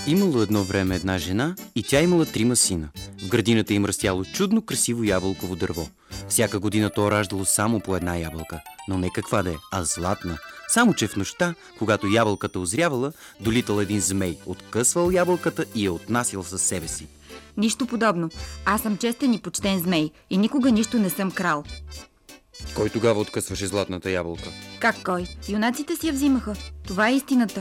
Имало едно време една жена и тя имала 3 сина. В градината им растяло чудно красиво ябълково дърво. Всяка година то раждало само по една ябълка, но не каква да е, а златна. Само че в нощта, когато ябълката озрявала, долитал един змей, откъсвал ябълката и я отнасял със себе си. Нищо подобно. Аз съм честен и почтен змей и никога нищо не съм крал. Кой тогава откъсваше златната ябълка? Как кой? Юнаците си я взимаха. Това е истината.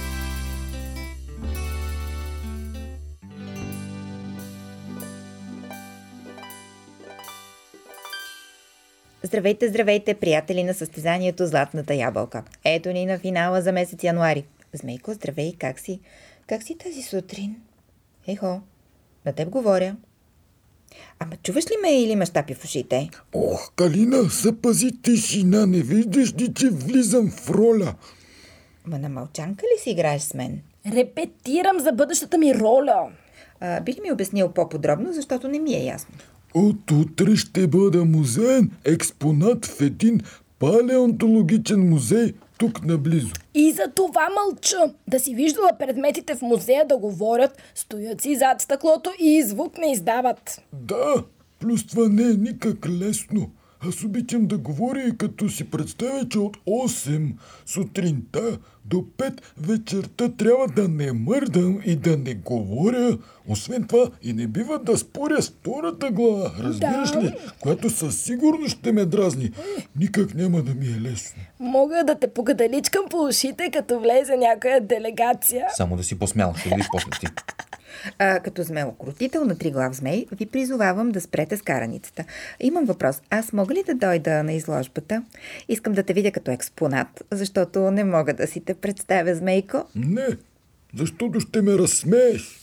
Здравейте, здравейте, приятели на състезанието Златната ябълка. Ето ни на финала за месец януари. Змейко, здравей, как си? Как си тази сутрин? Ехо, на теб говоря. Ама чуваш ли ме или имаш тапи в ушите? Ох, Калина, запази тишина, не виждаш ли, че влизам в роля? Ма на мълчанка ли си играеш с мен? Репетирам за бъдещата ми роля. Би ли ми обяснил по-подробно, защото не ми е ясно? От утре ще бъда музеен експонат в един палеонтологичен музей тук наблизо. И за това мълча. Да си виждала предметите в музея да говорят, стоят си зад стъклото и звук не издават. Да, плюс това не е никак лесно. Аз обичам да говоря и като си представя, че от 8 сутринта до 5 вечерта трябва да не мърдам и да не говоря. Освен това и не бива да споря с втората глава, разбираш ли? Която със сигурност ще ме дразни. Никак няма да ми е лесно. Мога да те покаталичкам по ушите, като влезе някоя делегация. Само да си посмял, ще видиш после ти. Като змеокрутител на триглав змей, ви призовавам да спрете с караницата. Имам въпрос. Аз мога ли да дойда на изложбата? Искам да те видя като експонат, защото не мога да си те представя, змейко. Не, защото ще ме разсмееш.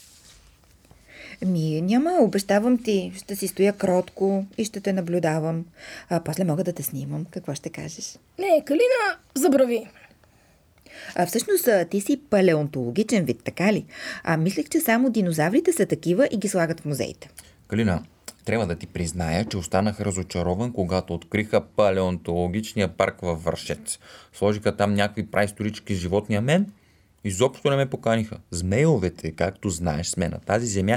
Няма, обещавам ти. Ще си стоя кротко и ще те наблюдавам. После мога да те снимам. Какво ще кажеш? Не, Калина, забрави. Всъщност ти си палеонтологичен вид, така ли? Мислех, че само динозаврите са такива и ги слагат в музеите. Калина, трябва да ти призная, че останах разочарован, когато откриха палеонтологичния парк във Вършец. Сложиха там някакви праисторически животни, а мен изобщо не ме поканиха. Змейовете, както знаеш, сме на тази земя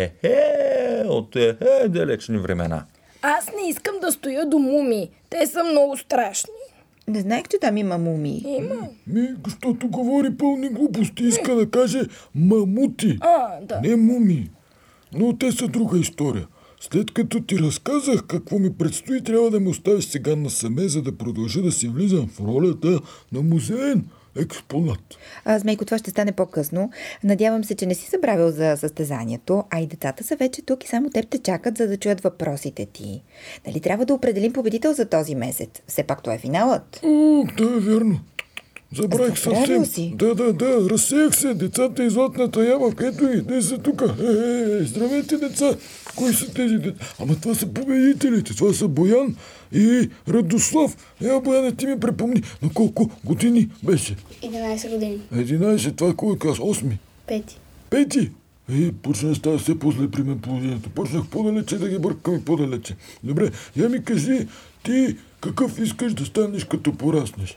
от далечни времена. Аз не искам да стоя до мумии. Те са много страшни. Не знаех, че там има мумии. Има. Защото говори пълни глупости. Иска да каже мамути. Да. Не мумии. Но те са друга история. След като ти разказах какво ми предстои, трябва да ме оставиш сега насаме, за да продължа да си влизам в ролята на музеен експонат. Змейко, това ще стане по-късно. Надявам се, че не си забравил за състезанието, а и децата са вече тук и само теб те чакат, за да чуят въпросите ти. Нали трябва да определим победител за този месец? Все пак това е финалът. Да, е верно. Забравих съвсем. Си? Да, разсеях се. Децата и златната ябълка. Ето и, те са тук. Здравейте, деца. Кои са тези деца? Ама това са победителите. Това са Боян и Радослав. Бояне, ти ми припомни. На колко години беше? 11 години. 11, това кой клас? 8? 5. Почна да става все по-зле при мен положението. Почнах по-далече да ги бъркам и по-далече. Добре, я ми кажи, ти какъв искаш да станеш като пораснеш?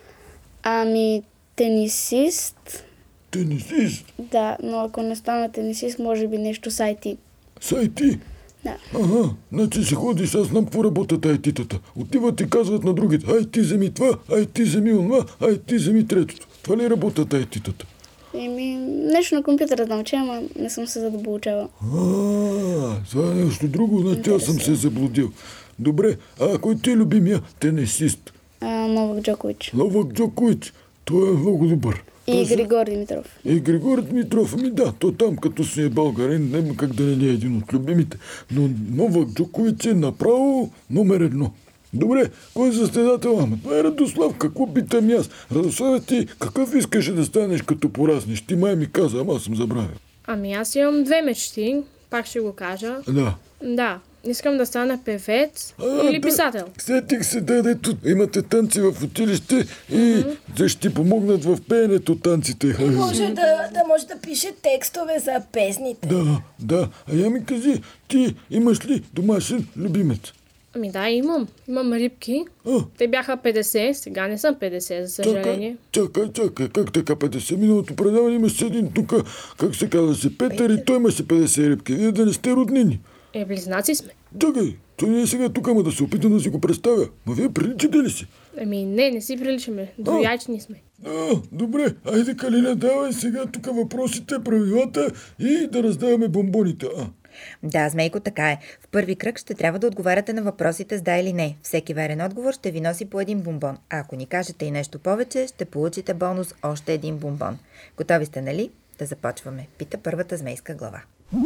Тенисист. Тенисист? Да, но ако не стана тенисист, може би нещо с IT. С IT? Да. Значи се ходиш, аз знам какво работят IT-тата. Отиват и казват на другите, ай ти вземи това, ай ти вземи онова, ай ти вземи третото. Това ли работят IT-тата? Нещо на компютъра да науча, ама не съм се задълбочавал. Това е нещо друго, значи аз съм се заблудил. Добре, кой ти е любимия тенисист? Новак Джокович. Новак Джокович, той е много добър. И Григор Димитров. И Григор Димитров, да, то там като си е българин, няма как да не е един от любимите. Но Новак Джокович е направо номер 1. Добре, кой е състезател? Това е Радослав, какво питам аз? Радослав, ти какъв искаш да станеш като пораснеш? Ти май ми каза, ама аз съм забравил. Аз имам 2 мечти, пак ще го кажа. Да. Искам да стана певец или писател. Сетих се, дето имате танци в училище и ще ти помогнат в пеенето танците. Може да пише текстове за песните. Да. Я ми кажи, ти имаш ли домашен любимец? Ами да, имам. Имам рибки. Те бяха 50, сега не съм 50, за съжаление. Чакай, как така 50? Миналото предаване имаше един тук, как се казваше, Петър и той имаше 50 рибки. Вие да не сте роднини. Близнаци сме. Чакай, то ние сега тук, ама да се опитам да си го представя. Но вие приличате ли си? Не си приличаме. Двоячни сме. Добре, айде Калина, давай сега тук въпросите, правилата и да раздаваме бомбоните. Да, Змейко, така е. В първи кръг ще трябва да отговаряте на въпросите с да или не. Всеки верен отговор ще ви носи по един бомбон. А ако ни кажете и нещо повече, ще получите бонус още един бомбон. Готови сте, нали? Да започваме. Пита първата змейска глава.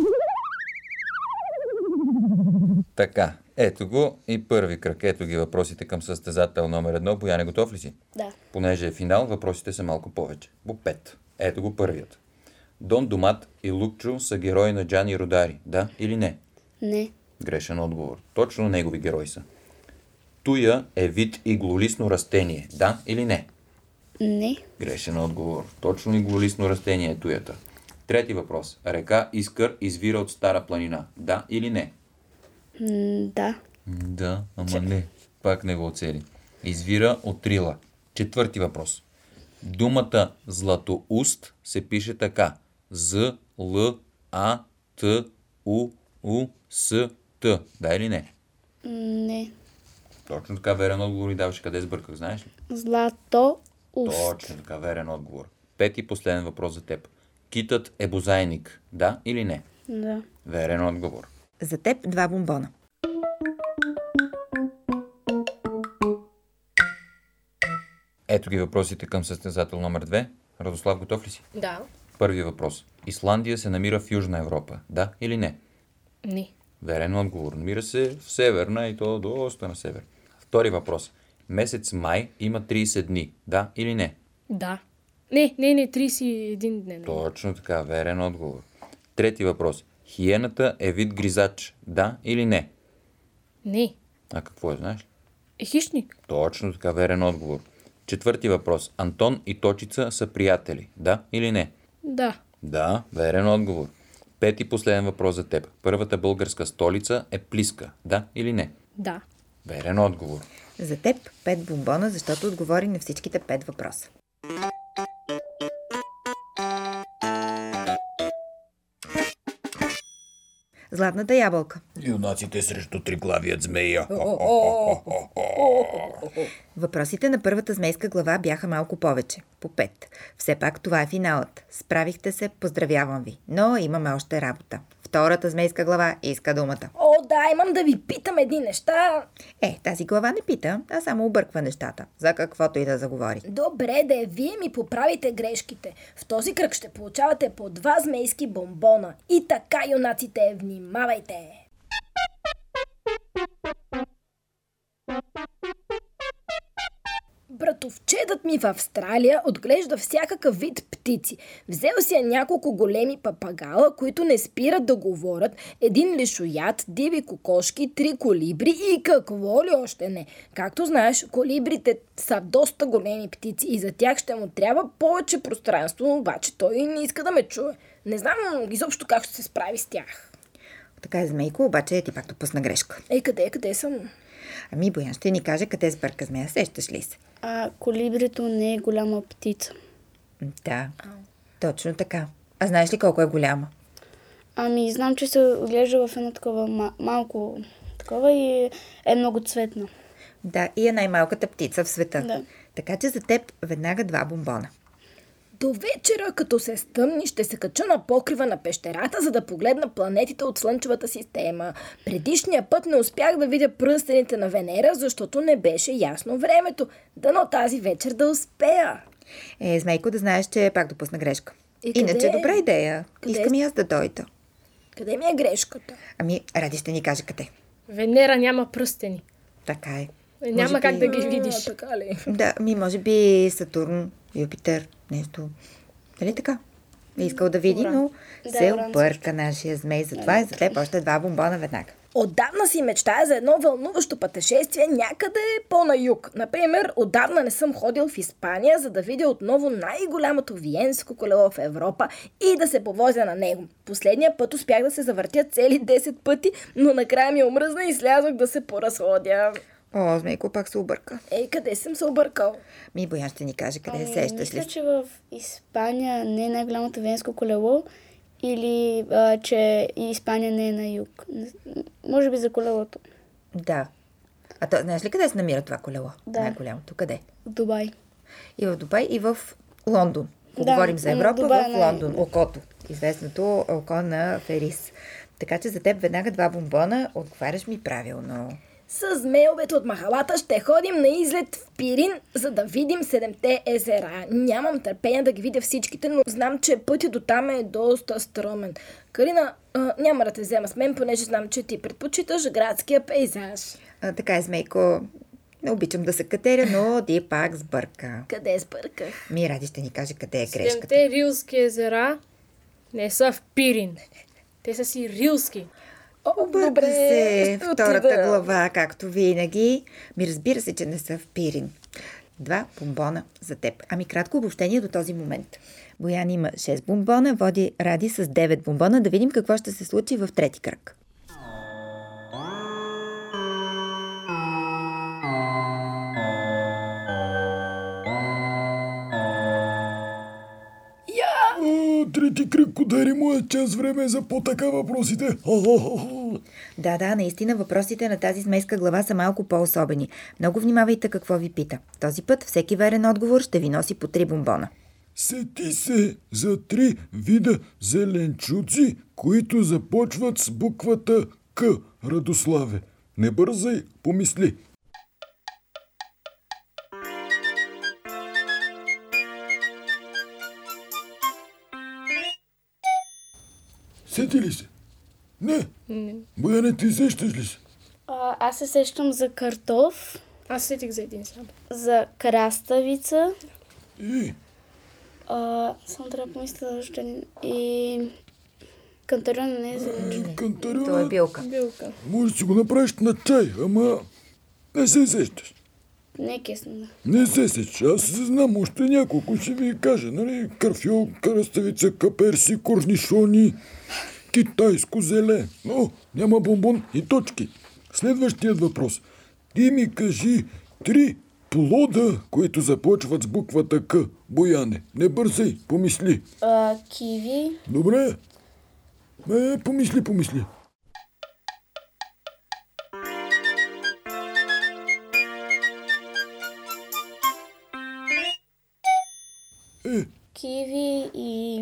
Така, ето го и първи кръг. Ето ги въпросите към състезател номер 1. Бояне, готов ли си? Да. Понеже е финал, въпросите са малко повече. По 5. Ето го първият. Дон Домат и Лукчо са герои на Джани Родари. Да или не? Не. Грешен отговор. Точно негови герои са. Туя е вид иглолисно растение. Да или не? Не. Грешен отговор. Точно иглолисно растение е туята. Трети въпрос. Река Искър извира от Стара планина. Да или не? Да. Да, ама не. Пак не го оцели. Извира от Рила. Четвърти въпрос. Думата златоуст се пише така. З-Л-А-Т-У-У-С-Т. Да или не? Не. Точно така, верен отговор и даваш. Къде сбърках, знаеш ли? Златоуст. Точно така, верен отговор. Пети последен въпрос за теб. Китът е бозайник. Да или не? Да. Верен отговор. За теб 2 бомбона. Ето ги въпросите към състезател номер 2. Радослав, готов ли си? Да. Първи въпрос. Исландия се намира в Южна Европа. Да или не? Не. Верен отговор. Намира се в Северна и то доста на север. Втори въпрос. Месец май има 30 дни. Да или не? Да. Не, 31 дни. Точно така, верен отговор. Трети въпрос. Хиената е вид гризач. Да или не? Не. А какво е, знаеш? Хищник. Точно така, верен отговор. Четвърти въпрос. Антон и Точица са приятели. Да или не? Да. Да, верен отговор. Пети последен въпрос за теб. Първата българска столица е Плиска. Да или не? Да. Верен отговор. За теб 5 бомбона, защото отговори на всичките 5 въпроса. Златната ябълка. Юнаците срещу триглавият змея. Въпросите на първата змейска глава бяха малко повече. По 5. Все пак това е финалът. Справихте се, поздравявам ви. Но имаме още работа. Втората змейска глава иска думата. Да, имам да ви питам едни неща. Тази глава не пита, а само обърква нещата. За каквото и да заговори. Добре, вие ми поправите грешките. В този кръг ще получавате по 2 змейски бомбона. И така, юнаците, внимавайте! Братовчедът ми в Австралия отглежда всякакъв вид птици. Взел си няколко големи папагала, които не спират да говорят, един лешоят, диви кокошки, 3 колибри и какво ли още не. Както знаеш, колибрите са доста големи птици и за тях ще му трябва повече пространство, обаче той не иска да ме чуе. Не знам изобщо как ще се справи с тях. Така е, Змейко, обаче ти пак допусна грешка. Къде съм? Боян ще ни каже къде сбърка змея. Сещаш ли се? Колибрито не е голяма птица. Да, точно така. А знаеш ли колко е голяма? Знам, че се отглежда в едно такова малко такова и е много цветна. Да, и е най-малката птица в света. Да. Така че за теб веднага 2 бомбона. До вечера, като се стъмни, ще се кача на покрива на пещерата, за да погледна планетите от Слънчевата система. Предишния път не успях да видя пръстените на Венера, защото не беше ясно времето. Дано тази вечер да успея. Змейко, да знаеш, че пак допусна грешка. Иначе къде? добра идея. Искам и аз да дойда. Къде ми е грешката? Ради ще ни каже къде. Венера няма пръстени. Така е. Няма как да ги видиш. Така ли? Да, може би Сатурн, Юпитер, нещо. Нали така? Е искал да види, но се обърка нашия змей. Затова и за теб още 2 бомбона веднага. Отдавна си мечтая за едно вълнуващо пътешествие някъде по-на юг. Например, отдавна не съм ходил в Испания, за да видя отново най-голямото виенско колело в Европа и да се повозя на него. Последния път успях да се завъртя цели 10 пъти, но накрая ми омръзна и слязох да се поразходя. О, Змейко пак се обърка. Къде съм се объркал? Боян ще ни каже къде сещаш Мисля, ли. че в Испания не е най-голямото виенско колело или че и Испания не е на юг. Може би за колелото. Да. А то, знаеш ли къде се намира това колело? Да. Най-голямото. Къде? В Дубай. И в Дубай, и в Лондон. Да, Говорим за Европа, Дубай в Лондон. Окото. Известното око на Ферис. Така че за теб веднага 2 бомбона. Отговаряш ми правилно. С змейовете от махалата ще ходим на излет в Пирин, за да видим 7-те езера. Нямам търпение да ги видя всичките, но знам, че пътят до там е доста стръмен. Карина, няма да те взема с мен, понеже знам, че ти предпочиташ градския пейзаж. Така е, Змейко. Не обичам да се катеря, но ти пак сбърка. Къде сбърках? Ради ще ни каже къде е грешката. 7-те рилски езера не са в Пирин. Те са си рилски. Обърка се втората глава, както винаги. Разбира се, че не са в Пирин. 2 бомбона за теб. Кратко обобщение до този момент. Боян има 6 бомбона, води Ради с 9 бомбона. Да видим какво ще се случи в трети кръг. Трети кръг, удари моя час, време за по-така въпросите. Да, наистина въпросите на тази змейска глава са малко по-особени. Много внимавайте какво ви пита. Този път всеки верен отговор ще ви носи по 3 бомбона. Сети се за 3 вида зеленчуци, които започват с буквата К, Радославе. Не бързай, помисли. Сети ли се? Не. Бояне, ти сещаш ли се? Аз се сещам за картоф, Аз сетих за един сам. за краставица. И? Само трябва да помисля още. И кантарена не е зеленчук. Кантарена. Това е билка. Билка. Може да си го направиш на чай, ама не се сещаш. Не е кесно, да. Не се сещаш. Аз знам още няколко, ще ви кажа, нали? Карфьол, краставица, каперси, корнишони, китайско зеле. Но няма бомбон и точки. Следващият въпрос. Ти ми кажи 3 плода, които започват с буквата К. Бояне, не бързай, помисли. Киви, Добре? Помисли. киви и...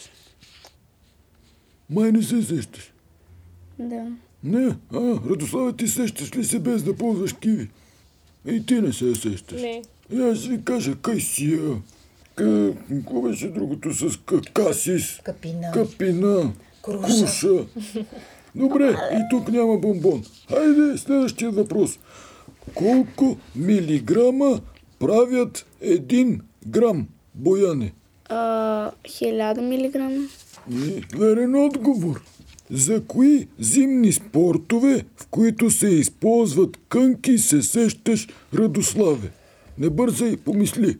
Май не се сещаш. Да. Не, Радослава, ти сещаш ли се без да ползваш киви? И ти не се сещаш. Не. И аз ви кажа кайсия. Какво беше другото с касис? Капина. Круша. Добре, и тук няма бомбон. Хайде, следващия въпрос. Колко милиграма правят 1 грам, Бояне? 1000 милиграма. Верен отговор. За кои зимни спортове, в които се използват кънки, се сещаш, Радославе? Не бързай, помисли.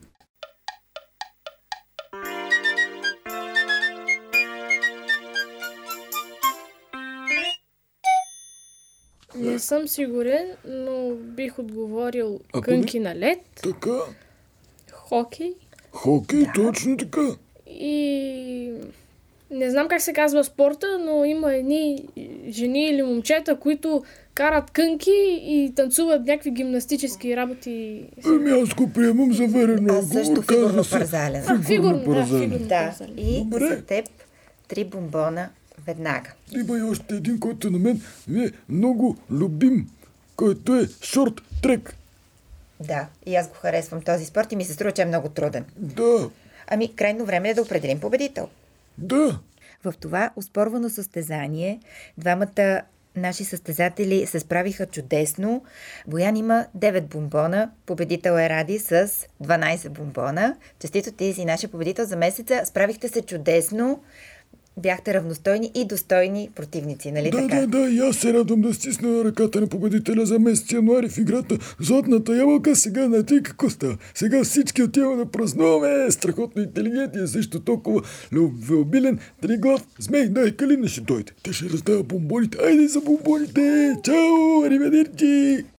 Не съм сигурен, но бих отговорил Ако кънки на лед, Така. хокей Хокей, точно така. и... Не знам как се казва спорта, но има едни жени или момчета, които карат кънки и танцуват някакви гимнастически работи. Аз го приемам за верен отговор. Също фигурно парзален. Фигурно Да, и за теб 3 бомбона веднага. Има и още един, който на мен ми е много любим, който е шорт трек. Да, и аз го харесвам този спорт и ми се струва, че е много труден. Да. Крайно време е да определим победител. Да. В това оспорвано състезание двамата наши състезатели се справиха чудесно. Боян има 9 бомбона, победител е Ради с 12 бомбона. Честито, ти си нашия победител за месеца. Справихте се чудесно. Бяхте равностойни и достойни противници, нали така? Да, и аз се радвам да стисна ръката на победителя за месец януари в играта Златната ябълка. Сега знаете какво става. Сега всички отиваме да празнуваме. Страхотно интелигентен, също толкова любвеобилен, триглав змей. Да, Калина ще дойде. Те ще раздава бомбоните. Айде за бомбоните! Чао! Ариведерчи!